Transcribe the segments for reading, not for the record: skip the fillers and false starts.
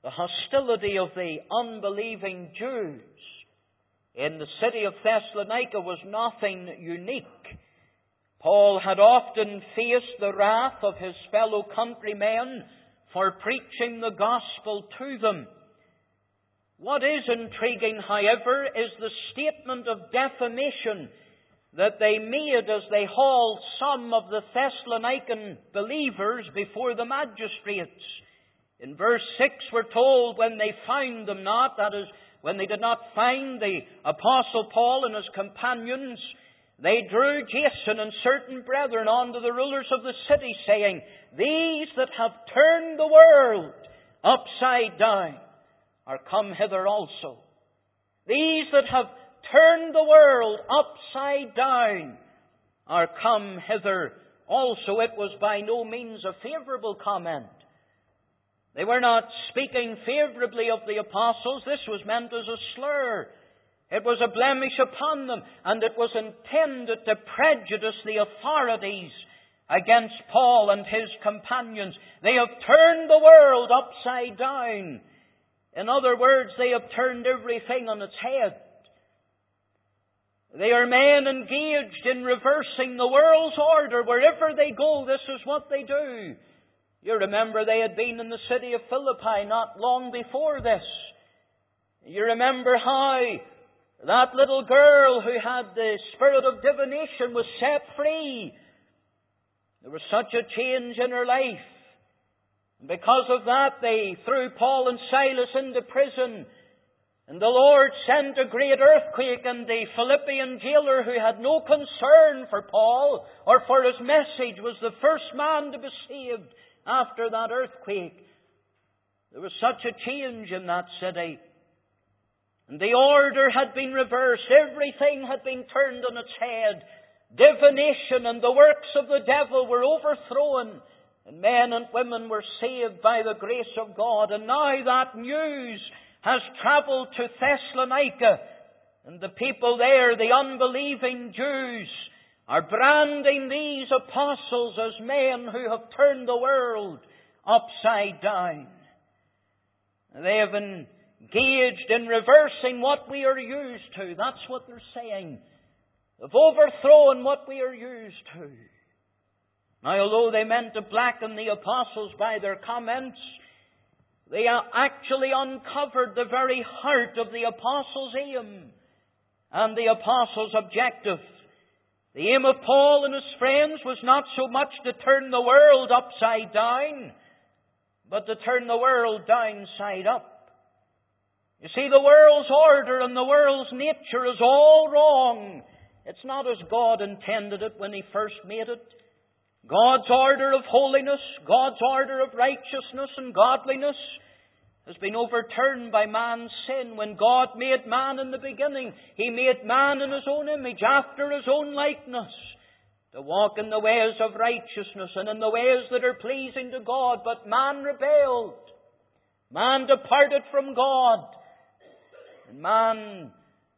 The hostility of the unbelieving Jews in the city of Thessalonica was nothing unique. Paul had often faced the wrath of his fellow countrymen for preaching the gospel to them. What is intriguing, however, is the statement of defamation that they made as they hauled some of the Thessalonican believers before the magistrates. In verse 6 we're told, when they found them not, that is, when they did not find the Apostle Paul and his companions, they drew Jason and certain brethren unto the rulers of the city, saying, These that have turned the world upside down are come hither also. These that have turned the world upside down are come hither also. It was by no means a favourable comment. They were not speaking favourably of the apostles. This was meant as a slur. It was a blemish upon them, and it was intended to prejudice the authorities against Paul and his companions. They have turned the world upside down. In other words, they have turned everything on its head. They are men engaged in reversing the world's order. Wherever they go, this is what they do. You remember they had been in the city of Philippi not long before this. You remember how that little girl who had the spirit of divination was set free. There was such a change in her life. And because of that, they threw Paul and Silas into prison. And the Lord sent a great earthquake, and the Philippian jailer, who had no concern for Paul or for his message, was the first man to be saved after that earthquake. There was such a change in that city. And the order had been reversed. Everything had been turned on its head. Divination and the works of the devil were overthrown. And men and women were saved by the grace of God. And now that news has travelled to Thessalonica. And the people there, the unbelieving Jews, are branding these apostles as men who have turned the world upside down. They have engaged in reversing what we are used to. That's what they're saying. They've overthrown what we are used to. Now, although they meant to blacken the apostles by their comments, they actually uncovered the very heart of the apostles' aim and the apostles' objective. The aim of Paul and his friends was not so much to turn the world upside down, but to turn the world downside up. You see, the world's order and the world's nature is all wrong. It's not as God intended it when He first made it. God's order of holiness, God's order of righteousness and godliness has been overturned by man's sin. When God made man in the beginning, He made man in His own image, after His own likeness, to walk in the ways of righteousness and in the ways that are pleasing to God. But man rebelled. Man departed from God. And man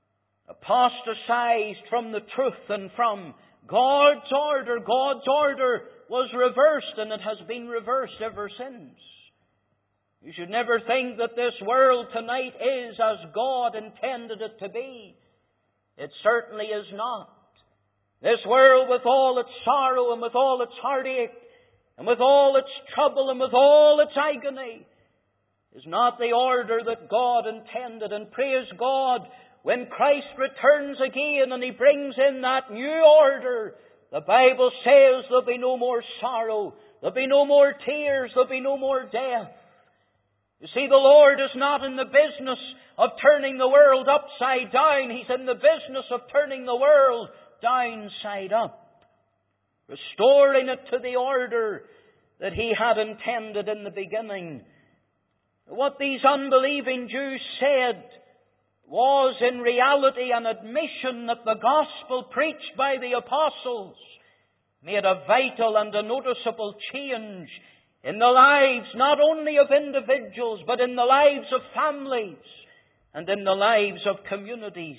apostatized from the truth and from God's order. God's order was reversed, and it has been reversed ever since. You should never think that this world tonight is as God intended it to be. It certainly is not. This world, with all its sorrow and with all its heartache and with all its trouble and with all its agony, is not the order that God intended. And praise God, when Christ returns again and He brings in that new order, the Bible says there'll be no more sorrow, there'll be no more tears, there'll be no more death. You see, the Lord is not in the business of turning the world upside down. He's in the business of turning the world downside up, restoring it to the order that He had intended in the beginning. What these unbelieving Jews said was in reality an admission that the gospel preached by the apostles made a vital and a noticeable change in the lives not only of individuals, but in the lives of families and in the lives of communities.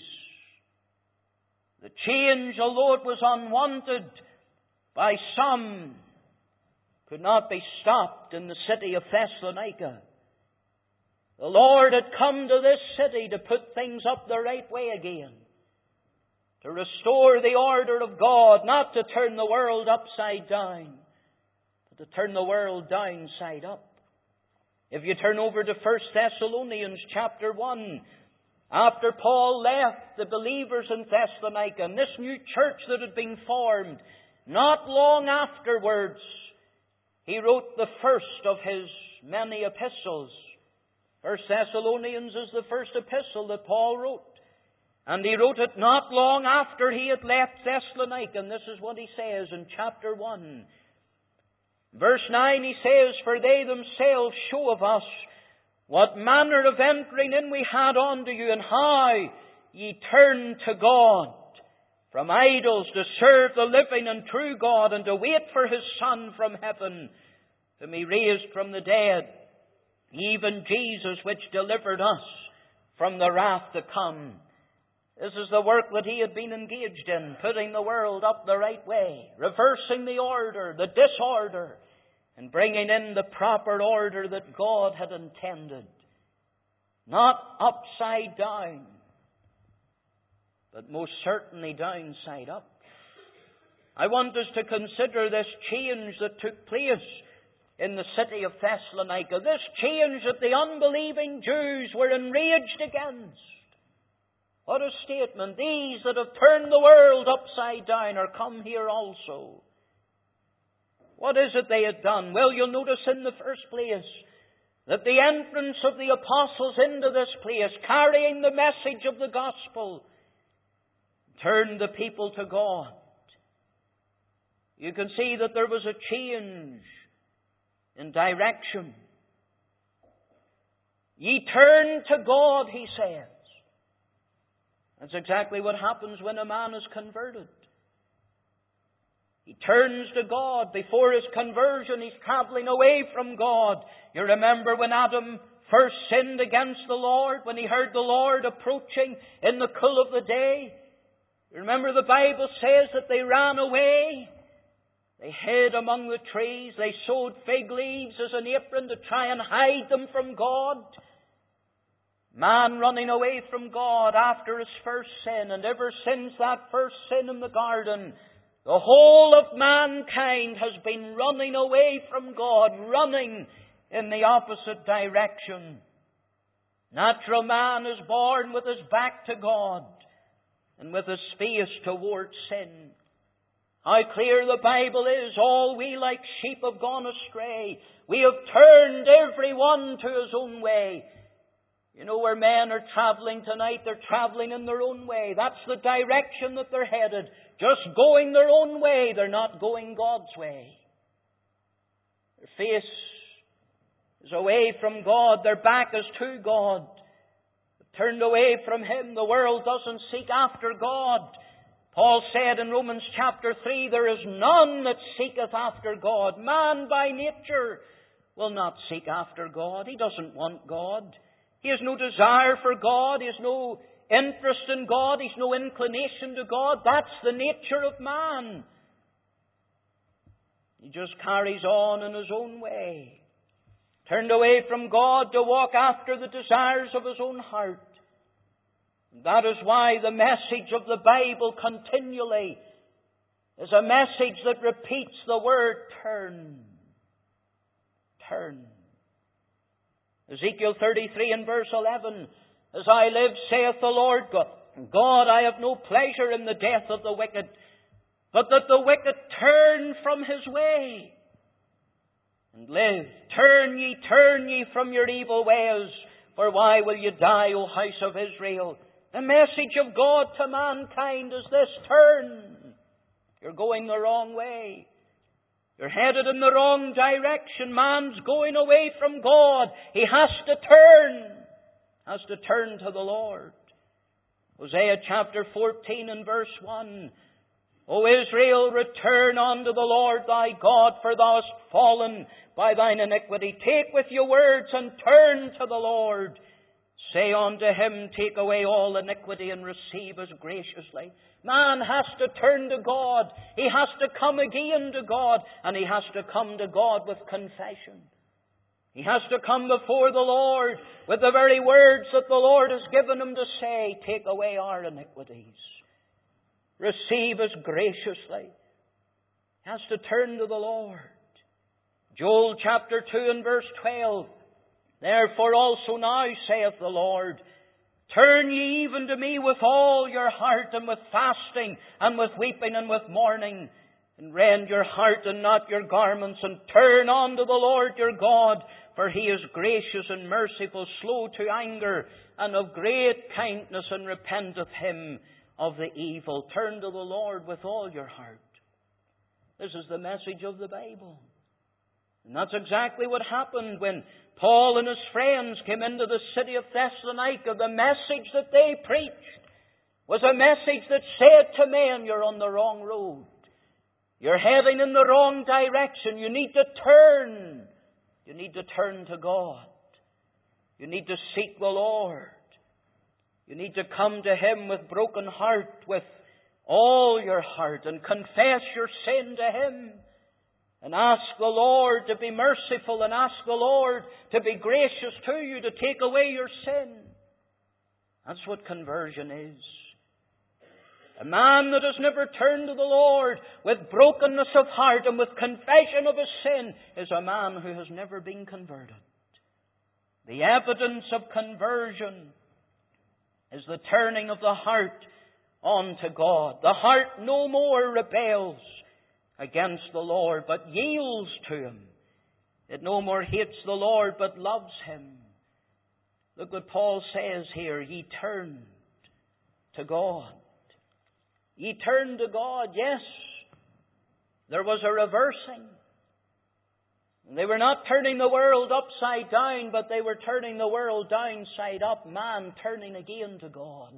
The change, although it was unwanted by some, could not be stopped in the city of Thessalonica. The Lord had come to this city to put things up the right way again. To restore the order of God, not to turn the world upside down, but to turn the world downside up. If you turn over to 1 Thessalonians chapter 1, after Paul left the believers in Thessalonica, and this new church that had been formed, not long afterwards, he wrote the first of his many epistles. 1 Thessalonians is the first epistle that Paul wrote. And he wrote it not long after he had left Thessalonica. And this is what he says in chapter 1. Verse 9, he says, "For they themselves show of us what manner of entering in we had unto you, and how ye turned to God from idols to serve the living and true God, and to wait for His Son from heaven, whom He raised from the dead, even Jesus, which delivered us from the wrath to come." This is the work that he had been engaged in, putting the world up the right way, reversing the order, the disorder, and bringing in the proper order that God had intended. Not upside down, but most certainly downside up. I want us to consider this change that took place in the city of Thessalonica, this change that the unbelieving Jews were enraged against. What a statement. These that have turned the world upside down are come here also. What is it they had done? Well, you'll notice in the first place that the entrance of the apostles into this place, carrying the message of the gospel, turned the people to God. You can see that there was a change in direction. Ye turn to God, he says. That's exactly what happens when a man is converted. He turns to God. Before his conversion, he's traveling away from God. You remember when Adam first sinned against the Lord, when he heard the Lord approaching in the cool of the day? You remember the Bible says that they ran away. They hid among the trees. They sewed fig leaves as an apron to try and hide them from God. Man running away from God after his first sin. And ever since that first sin in the garden, the whole of mankind has been running away from God, running in the opposite direction. Natural man is born with his back to God and with his face towards sin. How clear the Bible is. All we like sheep have gone astray. We have turned every one to his own way. You know where men are traveling tonight? They're traveling in their own way. That's the direction that they're headed. Just going their own way. They're not going God's way. Their face is away from God. Their back is to God. They've turned away from Him. The world doesn't seek after God. Paul said in Romans chapter 3, there is none that seeketh after God. Man by nature will not seek after God. He doesn't want God. He has no desire for God. He has no interest in God. He has no inclination to God. That's the nature of man. He just carries on in his own way. Turned away from God to walk after the desires of his own heart. That is why the message of the Bible continually is a message that repeats the word turn. Turn. Ezekiel 33 and verse 11, as I live, saith the Lord God, I have no pleasure in the death of the wicked, but that the wicked turn from his way and live. Turn ye from your evil ways, for why will you die, O house of Israel? The message of God to mankind is this: turn. You're going the wrong way. You're headed in the wrong direction. Man's going away from God. He has to turn to the Lord. Hosea chapter 14 and verse 1. O Israel, return unto the Lord thy God, for thou hast fallen by thine iniquity. Take with your words and turn to the Lord. Say unto Him, take away all iniquity and receive us graciously. Man has to turn to God. He has to come again to God. And he has to come to God with confession. He has to come before the Lord with the very words that the Lord has given him to say. Take away our iniquities. Receive us graciously. He has to turn to the Lord. Joel chapter 2 and verse 12. Therefore also now, saith the Lord, turn ye even to me with all your heart, and with fasting, and with weeping, and with mourning, and rend your heart and not your garments, and turn unto the Lord your God, for He is gracious and merciful, slow to anger, and of great kindness, and repenteth him of the evil. Turn to the Lord with all your heart. This is the message of the Bible. And that's exactly what happened when Paul and his friends came into the city of Thessalonica. The message that they preached was a message that said to men, you're on the wrong road. You're heading in the wrong direction. You need to turn. You need to turn to God. You need to seek the Lord. You need to come to Him with broken heart, with all your heart, and confess your sin to Him. And ask the Lord to be merciful, and ask the Lord to be gracious to you, to take away your sin. That's what conversion is. A man that has never turned to the Lord with brokenness of heart and with confession of his sin is a man who has never been converted. The evidence of conversion is the turning of the heart unto God. The heart no more rebels against the Lord, but yields to Him. It no more hates the Lord, but loves Him. Look what Paul says here. Ye turned to God. Ye turned to God. Yes, there was a reversing. They were not turning the world upside down, but they were turning the world downside up. Man turning again to God.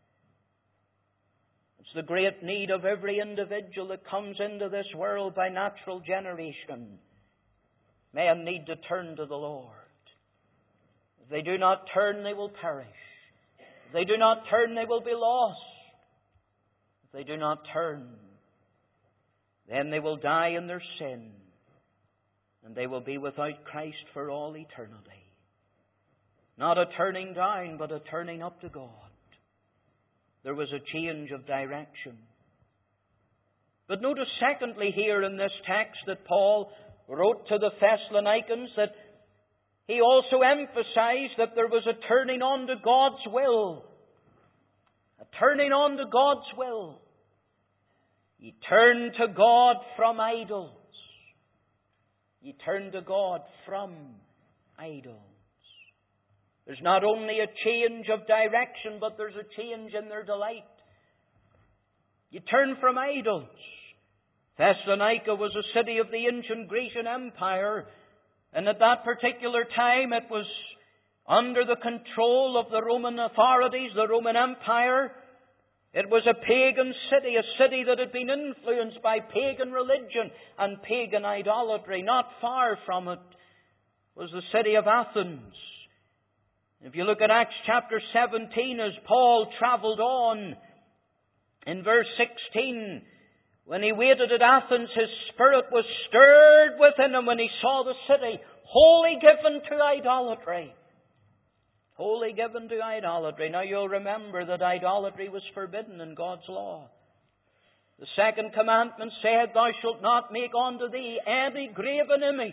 It's the great need of every individual that comes into this world by natural generation. Men need to turn to the Lord. If they do not turn, they will perish. If they do not turn, they will be lost. If they do not turn, then they will die in their sin, and they will be without Christ for all eternity. Not a turning down, but a turning up to God. There was a change of direction. But notice secondly here in this text that Paul wrote to the Thessalonians that he also emphasized that there was a turning on to God's will. A turning on to God's will. Ye turn to God from idols. Ye turn to God from idols. There's not only a change of direction, but there's a change in their delight. You turn from idols. Thessalonica was a city of the ancient Grecian Empire, and at that particular time it was under the control of the Roman authorities, the Roman Empire. It was a pagan city, a city that had been influenced by pagan religion and pagan idolatry. Not far from it was the city of Athens. If you look at Acts chapter 17, as Paul travelled on, in verse 16, when he waited at Athens, his spirit was stirred within him when he saw the city wholly given to idolatry. Wholly given to idolatry. Now you'll remember that idolatry was forbidden in God's law. The second commandment said, Thou shalt not make unto thee any graven image.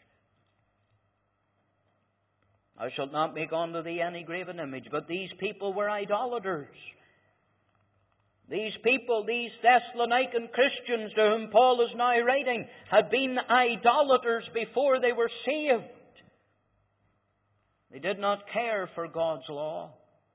Thou shalt not make unto thee any graven image. But these people were idolaters. These people, these Thessalonican Christians to whom Paul is now writing, had been idolaters before they were saved. They did not care for God's law.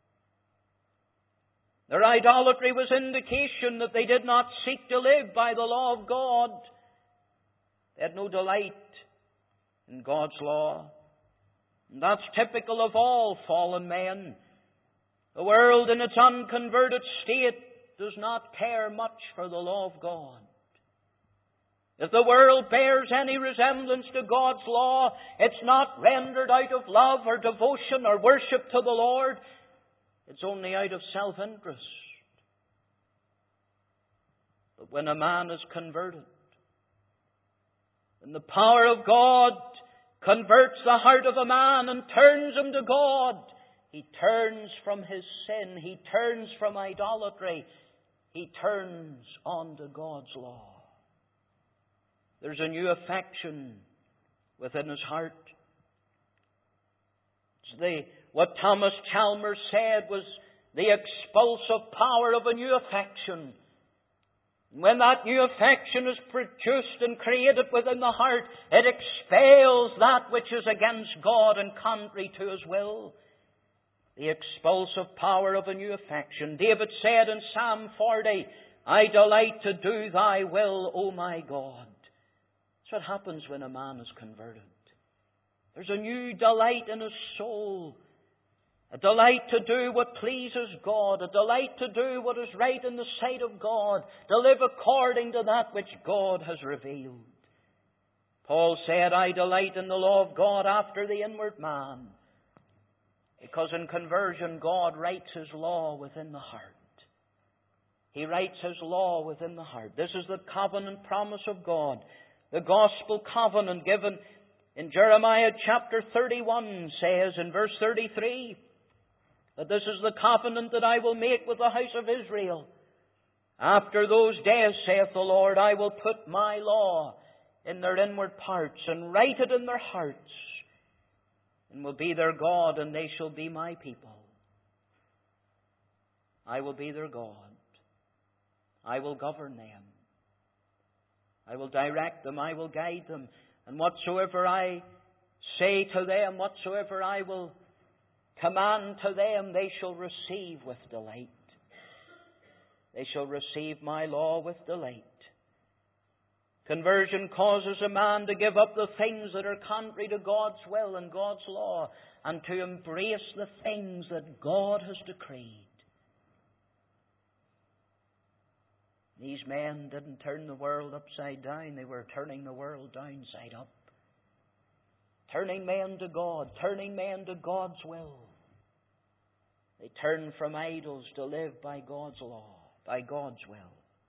Their idolatry was indication that they did not seek to live by the law of God. They had no delight in God's law. And that's typical of all fallen men. The world in its unconverted state does not care much for the law of God. If the world bears any resemblance to God's law, it's not rendered out of love or devotion or worship to the Lord. It's only out of self-interest. But when a man is converted, when the power of God converts the heart of a man and turns him to God. He turns from his sin. He turns from idolatry. He turns on to God's law. There's a new affection within his heart. What Thomas Chalmers said was the expulsive power of a new affection. When that new affection is produced and created within the heart, it expels that which is against God and contrary to His will. The expulsive power of a new affection. David said in Psalm 40, I delight to do Thy will, O my God. That's what happens when a man is converted. There's a new delight in his soul. A delight to do what pleases God. A delight to do what is right in the sight of God. To live according to that which God has revealed. Paul said, I delight in the law of God after the inward man. Because in conversion, God writes His law within the heart. He writes His law within the heart. This is the covenant promise of God. The gospel covenant given in Jeremiah chapter 31 says in verse 33 that this is the covenant that I will make with the house of Israel. After those days, saith the Lord, I will put my law in their inward parts and write it in their hearts, and will be their God, and they shall be my people. I will be their God. I will govern them. I will direct them. I will guide them. And whatsoever I say to them, whatsoever I will command to them, they shall receive with delight. They shall receive my law with delight. Conversion causes a man to give up the things that are contrary to God's will and God's law, and to embrace the things that God has decreed. These men didn't turn the world upside down. They were turning the world downside up. Turning men to God. Turning men to God's will. They turned from idols to live by God's law. By God's will.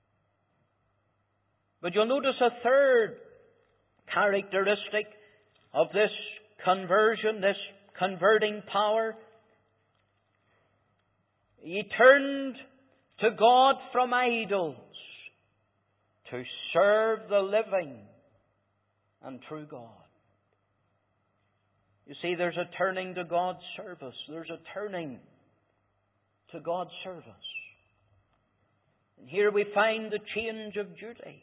But you'll notice a third characteristic of this conversion, this converting power. He turned to God from idols to serve the living and true God. You see, there's a turning to God's service. There's a turning to God's service. And here we find the change of duty.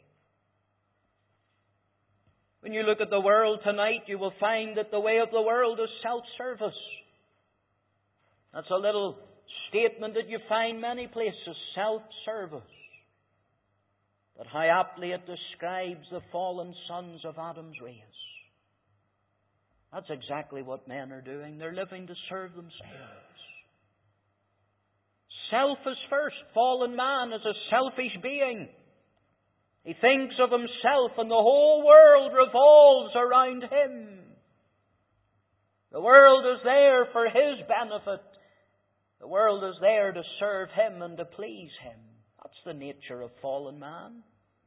When you look at the world tonight, you will find that the way of the world is self-service. That's a little statement that you find many places, self-service. But how aptly it describes the fallen sons of Adam's race. That's exactly what men are doing. They're living to serve themselves. Self is first. Fallen man is a selfish being. He thinks of himself, and the whole world revolves around him. The world is there for his benefit. The world is there to serve him and to please him. That's the nature of fallen man.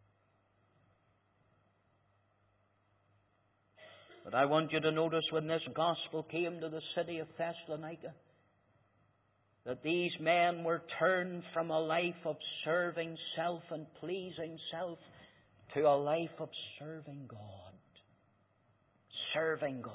But I want you to notice when this gospel came to the city of Thessalonica, that these men were turned from a life of serving self and pleasing self to a life of serving God. Serving God.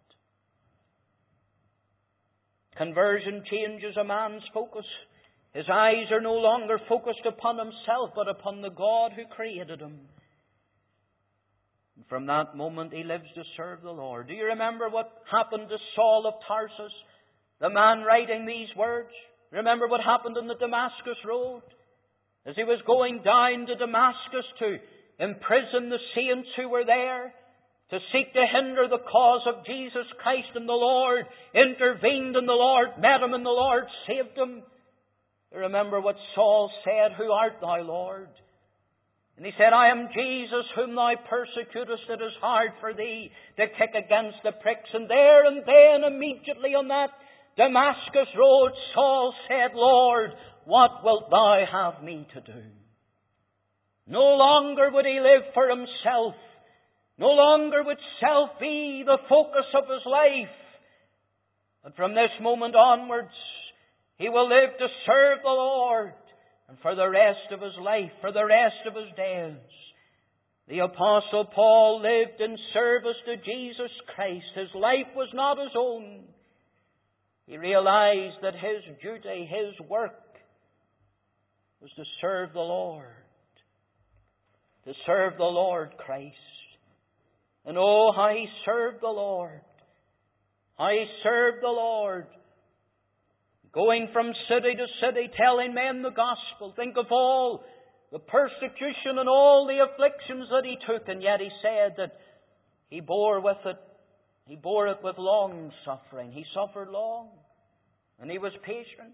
Conversion changes a man's focus. His eyes are no longer focused upon himself, but upon the God who created him. And from that moment he lives to serve the Lord. Do you remember what happened to Saul of Tarsus, the man writing these words? Remember what happened on the Damascus road? As he was going down to Damascus to imprison the saints who were there, to seek to hinder the cause of Jesus Christ, and the Lord intervened, and the Lord met him, and the Lord saved him. You remember what Saul said, Who art thou, Lord? And he said, I am Jesus whom thou persecutest. It is hard for thee to kick against the pricks. And there and then, immediately on that Damascus road, Saul said, Lord, what wilt thou have me to do? No longer would he live for himself, No longer would self be the focus of his life. But from this moment onwards, he will live to serve the Lord. And for the rest of his life, for the rest of his days, the Apostle Paul lived in service to Jesus Christ. His life was not his own. He realized that his duty, his work, was to serve the Lord. To serve the Lord Christ. And oh, how he served the Lord. How he served the Lord. Going from city to city, telling men the gospel. Think of all the persecution and all the afflictions that he took. And yet he said that he bore with it. He bore it with long suffering. He suffered long. And he was patient.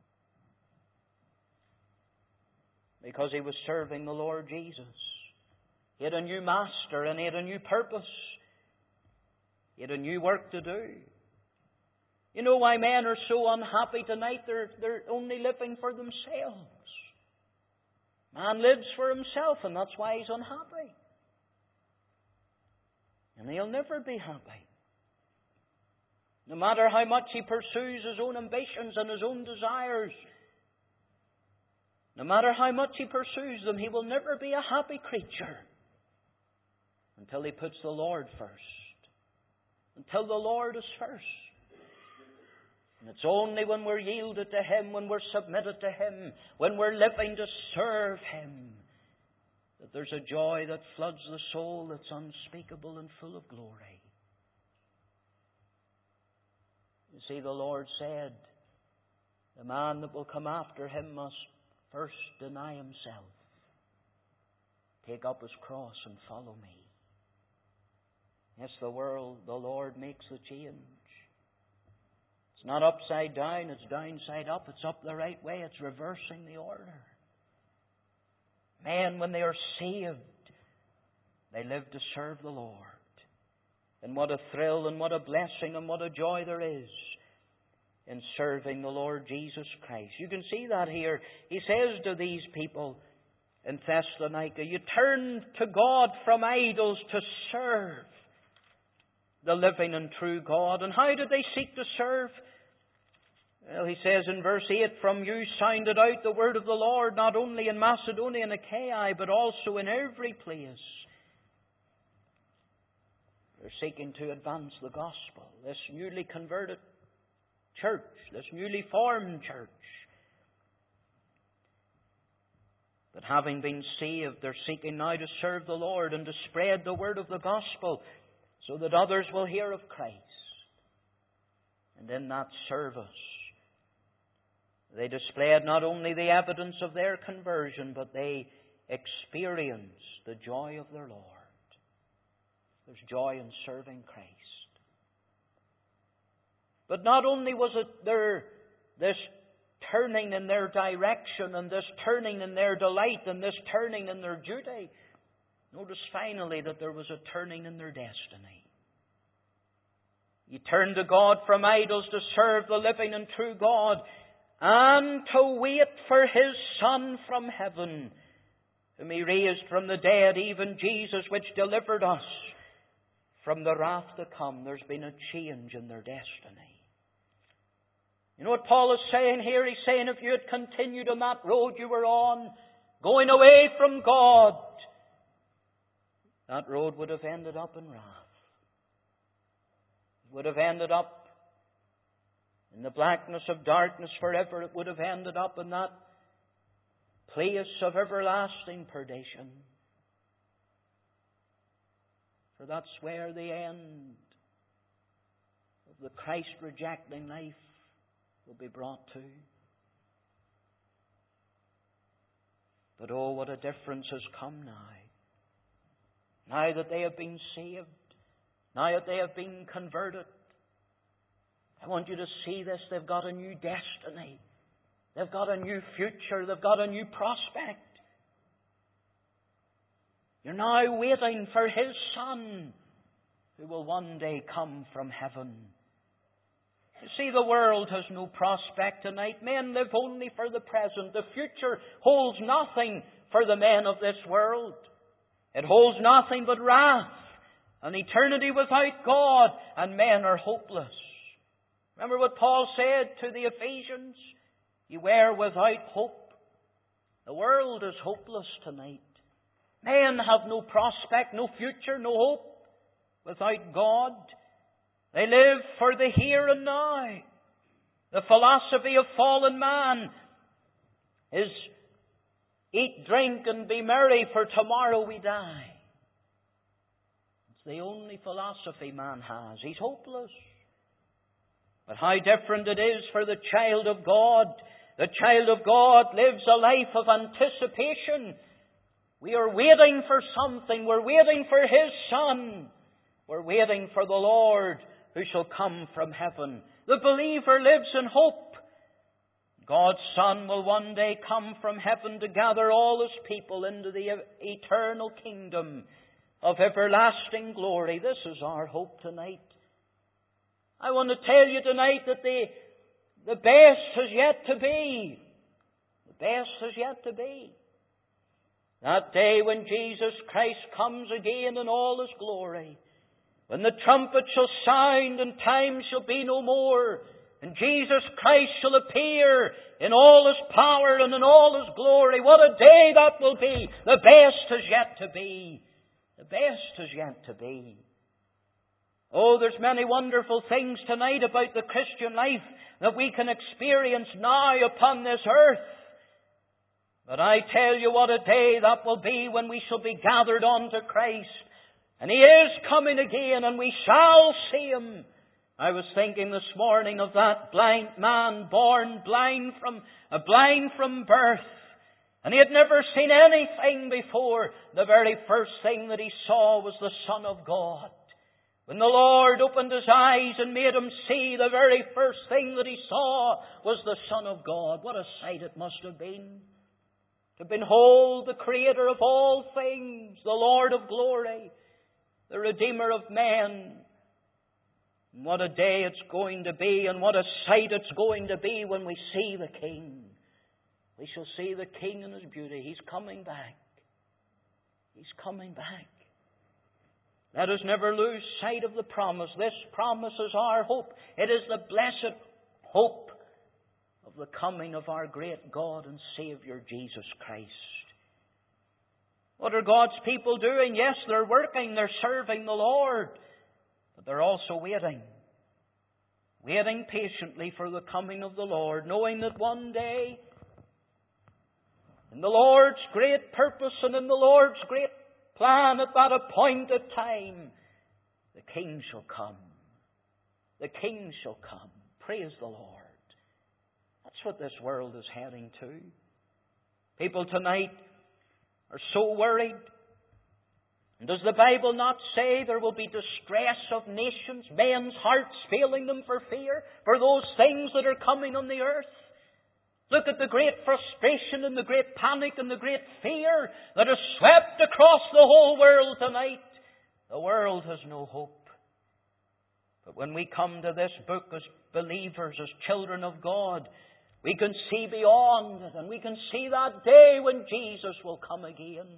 Because he was serving the Lord Jesus. He had a new master and he had a new purpose. He had a new work to do. You know why men are so unhappy tonight? They're only living for themselves. Man lives for himself, and that's why he's unhappy. And he'll never be happy. No matter how much he pursues his own ambitions and his own desires, no matter how much he pursues them, he will never be a happy creature until he puts the Lord first. Until the Lord is first. And it's only when we're yielded to Him, when we're submitted to Him, when we're living to serve Him, that there's a joy that floods the soul that's unspeakable and full of glory. You see, the Lord said, the man that will come after Him must first deny himself, take up his cross and follow me. Yes, the Lord makes the change. It's not upside down, it's downside up. It's up the right way, it's reversing the order. Men, when they are saved, they live to serve the Lord. And what a thrill and what a blessing and what a joy there is in serving the Lord Jesus Christ. You can see that here. He says to these people in Thessalonica, you turn to God from idols to serve the living and true God. And how did they seek to serve? Well, he says in verse 8, from you sounded out the word of the Lord, not only in Macedonia and Achaia, but also in every place. They're seeking to advance the gospel. This newly converted church, this newly formed church. But having been saved, they're seeking now to serve the Lord and to spread the word of the gospel so that others will hear of Christ. And in that service, they displayed not only the evidence of their conversion, but they experienced the joy of their Lord. There's joy in serving Christ. But not only was it this turning in their direction and this turning in their delight and this turning in their duty. Notice finally that there was a turning in their destiny. You turn to God from idols to serve the living and true God and to wait for His Son from heaven, whom He raised from the dead, even Jesus, which delivered us from the wrath to come. There's been a change in their destiny. You know what Paul is saying here? He's saying if you had continued on that road you were on, going away from God, that road would have ended up in wrath. It would have ended up in the blackness of darkness forever. It would have ended up in that place of everlasting perdition. For that's where the end of the Christ-rejecting life will be brought to. But oh, what a difference has come now. Now that they have been saved, now that they have been converted, I want you to see this. They've got a new destiny. They've got a new future. They've got a new prospect. You're now waiting for His Son, who will one day come from heaven. You see, the world has no prospect tonight. Men live only for the present. The future holds nothing for the men of this world. It holds nothing but wrath An eternity without God, and men are hopeless. Remember what Paul said to the Ephesians? You were without hope. The world is hopeless tonight. Men have no prospect, no future, no hope without God. They live for the here and now. The philosophy of fallen man is eat, drink, and be merry, for tomorrow we die. It's the only philosophy man has. He's hopeless. But how different it is for the child of God. The child of God lives a life of anticipation. We are waiting for something. We're waiting for His Son. We're waiting for the Lord who shall come from heaven. The believer lives in hope. God's Son will one day come from heaven to gather all His people into the eternal kingdom of everlasting glory. This is our hope tonight. I want to tell you tonight that the best has yet to be. The best has yet to be. That day when Jesus Christ comes again in all His glory, when the trumpet shall sound and time shall be no more, and Jesus Christ shall appear in all His power and in all His glory, what a day that will be! The best has yet to be. The best has yet to be. Oh, there's many wonderful things tonight about the Christian life that we can experience now upon this earth. But I tell you what a day that will be when we shall be gathered unto Christ. And He is coming again, and we shall see Him. I was thinking this morning of that blind man born blind from birth. And he had never seen anything before. The very first thing that he saw was the Son of God. When the Lord opened his eyes and made him see, the very first thing that he saw was the Son of God. What a sight it must have been. To behold the Creator of all things, the Lord of glory, the Redeemer of men. And what a day it's going to be, and what a sight it's going to be when we see the King. We shall see the King in His beauty. He's coming back. He's coming back. Let us never lose sight of the promise. This promise is our hope. It is the blessed hope of the coming of our great God and Savior, Jesus Christ. What are God's people doing? Yes, they're working, they're serving the Lord, but they're also waiting. Waiting patiently for the coming of the Lord, knowing that one day, in the Lord's great purpose and in the Lord's great plan, at that appointed time, the King shall come. The King shall come. Praise the Lord. That's what this world is heading to. People tonight are so worried. And does the Bible not say there will be distress of nations, men's hearts failing them for fear, for those things that are coming on the earth? Look at the great frustration and the great panic and the great fear that has swept across the whole world tonight. The world has no hope. But when we come to this book as believers, as children of God, we can see beyond it, and we can see that day when Jesus will come again.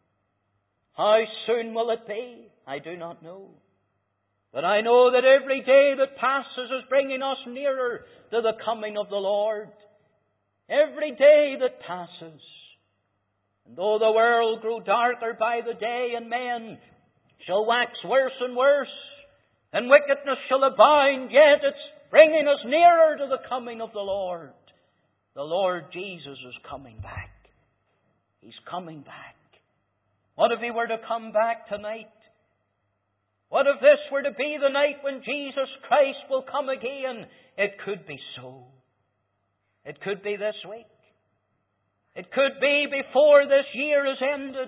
How soon will it be? I do not know. But I know that every day that passes is bringing us nearer to the coming of the Lord. Every day that passes. And though the world grow darker by the day, and men shall wax worse and worse, and wickedness shall abound, yet it's bringing us nearer to the coming of the Lord. The Lord Jesus is coming back. He's coming back. What if He were to come back tonight? What if this were to be the night when Jesus Christ will come again? It could be so. It could be this week. It could be before this year is ended.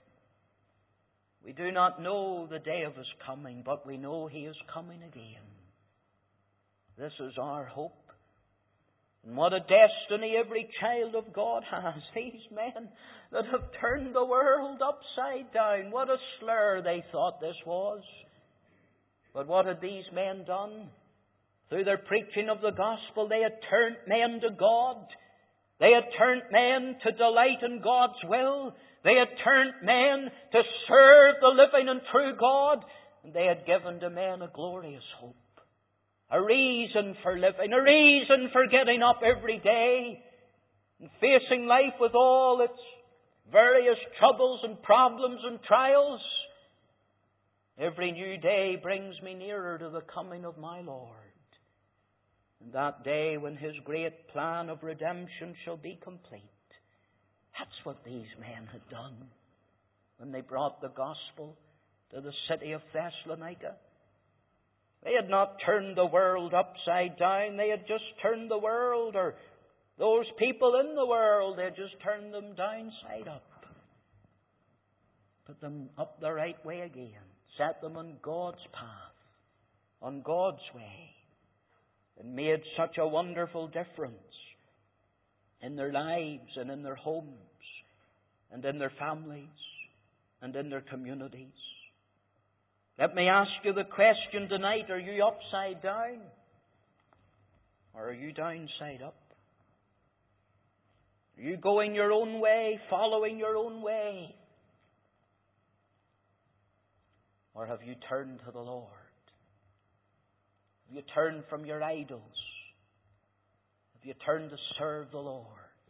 We do not know the day of His coming, but we know He is coming again. This is our hope. And what a destiny every child of God has. These men that have turned the world upside down. What a slur they thought this was. But what had these men done? Through their preaching of the gospel, they had turned men to God. They had turned men to delight in God's will. They had turned men to serve the living and true God. They had given to men a glorious hope, a reason for living, a reason for getting up every day and facing life with all its various troubles and problems and trials. Every new day brings me nearer to the coming of my Lord. And that day when His great plan of redemption shall be complete. That's what these men had done when they brought the gospel to the city of Thessalonica. They had not turned the world upside down. They had just turned the world, or those people in the world, they had just turned them downside up. Put them up the right way again. Set them on God's path, on God's way. And made such a wonderful difference in their lives and in their homes and in their families and in their communities. Let me ask you the question tonight, are you upside down? Or are you downside up? Are you going your own way, following your own way? Or have you turned to the Lord? Have you turned from your idols? Have you turned to serve the Lord?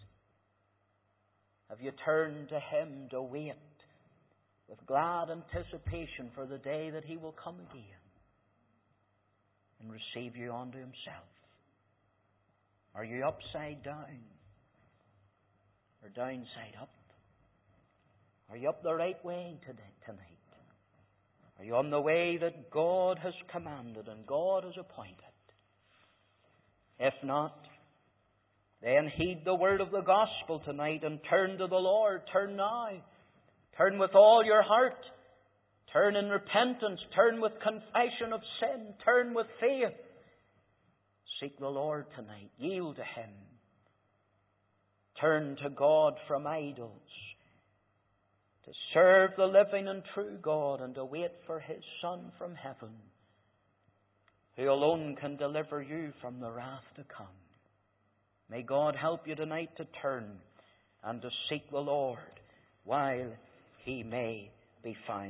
Have you turned to Him to wait with glad anticipation for the day that He will come again and receive you unto Himself? Are you upside down or downside up? Are you up the right way tonight? Are you on the way that God has commanded and God has appointed? If not, then heed the word of the gospel tonight and turn to the Lord. Turn now. Turn with all your heart. Turn in repentance. Turn with confession of sin. Turn with faith. Seek the Lord tonight. Yield to Him. Turn to God from idols, to serve the living and true God, and to wait for His Son from heaven, who alone can deliver you from the wrath to come. May God help you tonight to turn and to seek the Lord while He may be found.